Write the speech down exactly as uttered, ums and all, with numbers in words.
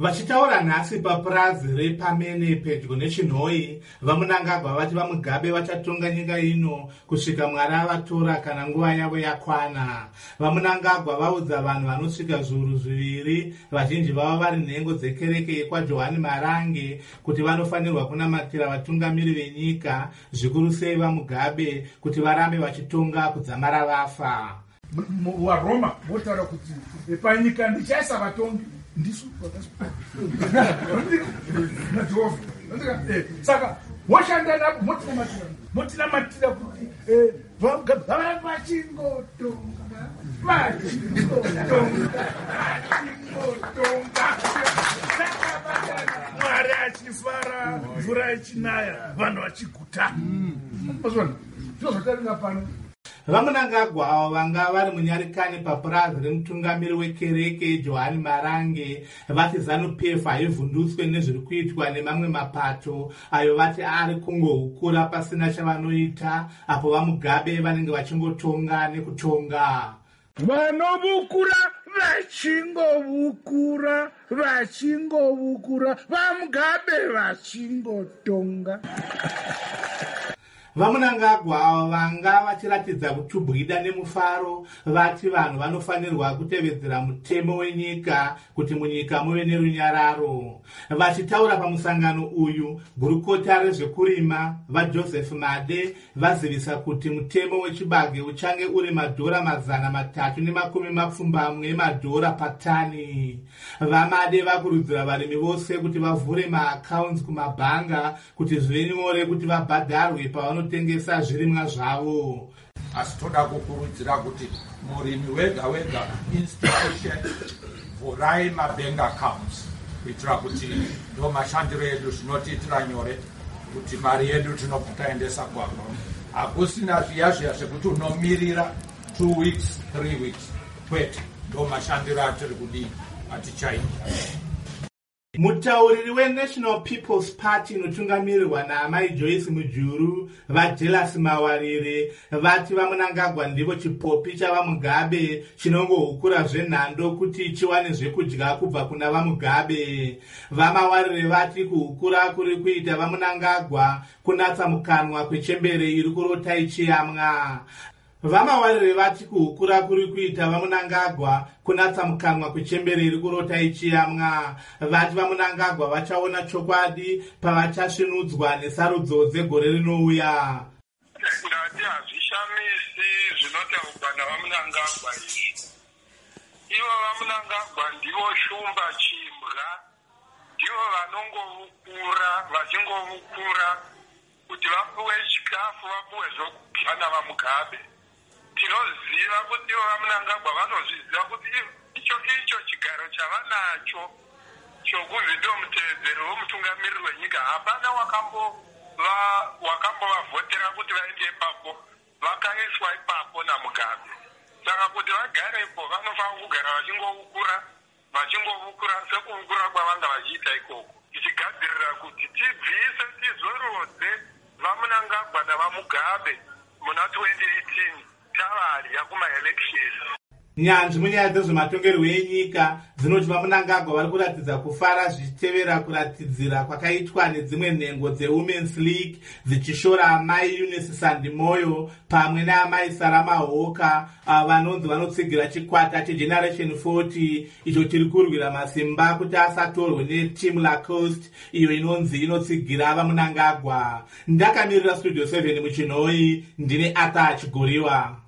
Vachitaura nhasi papurazi rePamene pedyo neChinhoi, vaMunangagwa vati vaMugabe vachatonga nyika ino kusvika Mwari avatora kana nguva yavo yakwana. VaMunangagwa vaudza vanhu vanosvika zviuru zviviri, vazhinji vava vari nhengo dzekereke yekwaJohani Marange, kuti vanofanirwa kunamatira vatungamiri venyika, zvikuru sei vaMugabe, kuti varambe vachitonga kudzamara vafa. VaRoma votaura kuti panyika ndichaisa vatongi ndisu saka moshanda napo motinamatira motinamatira kuti vava vachingotonga vachingotonga vachingotonga Mwari achifara, mvura ichinaya, vanhu vachiguta. Mazvona ndizvo zvataringa pano. VaMunangagwa avo vanga vari munyarikani papurazi remutungamiri wekereke Johani Marange vati ZANU-P F haivhundutswe nezviri kuitwa nemamwe mapato ayo vati ari kungohukura pasina chavanoita, apo vaMugabe vanenge vachingotonga nekutonga. Vanovukura vachingovukura vachingovukura vaMugabe vachingotonga. VaMunangagwa avo vanga vachiratidza kutubwida nemufaro vati vanhu vanofanirwa kutevedzera mutemo wenyika kuti munyika muve nerunyararo. Vachitaura pamusangano uyu, gurukota rezvekurima vaJoseph Made vazivisa kuti mutemo wechibage uchange uri madhora mazana matatu nemakumi mapfumbamwe emadhora patani. VaMade vakurudzira varimi vose kuti vavhure maaccounts kumabhanga kuti zvive nyore kuti vabhadharwe pavano tengesa zvirimwa zvavo. Asi toda kukurudzira kuti murimi wega wega institution vhurai mabank accounts kuitira kuti ndo mashandiro edu zvinotiitira nyore kuti mari yedu tinobva taendesa kwavo. Hakusina zviya zviya zvekuti unomirira two weeks three weeks kwete, ndo mashandiro atiri kudii atichaita. Mutauriri weNational People's Party inotungamirirwa naamai Joyce Mujuru vaJelas Mawarire vati vaMunangagwa ndivo chipopi chavaMugabe chinongohukura zvenhando kuti chiwane zvekudya kubva kuna vaMugabe. VaMawarire vati kuhukura kuri kuita vaMunangagwa kunatsa mukanwa kwechembere iri kurota ichiyamwa. VaMawarire vati kuhukura kuri kuita vaMunangagwa kunatsa mukanwa kwechembere iri kurota ichiyamwa. Vati vaMunangagwa vachaona chokwadi pavachasvinudzwa nesarudzo dzegore rinouya. Ndati hazvishamisi zvinotaurwa navaMunangagwa izvi. Ivo vaMunangagwa ndivo shumba chimbwa, ndivo vanongovukura vachingovukura kuti vapuwe chikafu vapuwe zvokudya navaMugabe. Tinoziva kuti ivo vaMunangagwa vanozviziva kuti icho icho chigaro chavanacho chokuzi ndiwo mutevedzeri womutungamiri wenyika, hapana wakambovavhotera kuti vaende ipapo, vakaiswa ipapo naMugabe. Saka kuti vagarepo vanofanira kugara vachingovukura vachingovukura sekuvukura kwavanga vachiita ikoko, tichigadzirira kuti tibvise tizorodze vaMunangagwa navaMugabe muna twenty eighteen tavarya kumaelection. Nyanzvi munyaya dzezvematongerwo enyika dzinoti vaMunangagwa vari kuratidza kufara zvichitevera kuratidzira kwakaitwa nedzimwe nhengo dzeWomen's League dzichishora amai Eunice Sandimoyo pamwe naamai Sarah Mahoka vanonzi vanotsigira chikwata cheGeneration forty icho chiri kurwira masimba kuti asatorwe neTeam Lacoste iyo inonzi inotsigira vaMunangagwa. Ndakamirira Studio seven muChinhoi, ndine Arthur Chigoriwa.